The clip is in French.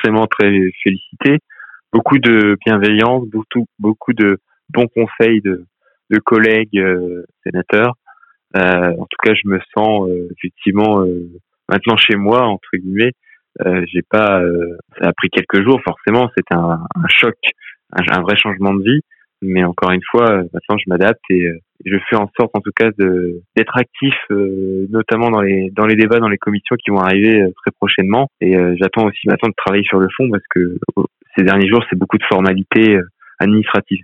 forcément très félicité. Beaucoup de bienveillance, beaucoup de bons conseils de collègues sénateurs. En tout cas, je me sens effectivement maintenant chez moi entre guillemets. J'ai pas, ça a pris quelques jours forcément. C'était un choc, un vrai changement de vie. Mais encore une fois, maintenant je m'adapte et je fais en sorte en tout cas d'être actif, notamment dans les débats, dans les commissions qui vont arriver très prochainement. Et j'attends aussi maintenant de travailler sur le fond parce que ces derniers jours c'est beaucoup de formalités administratives.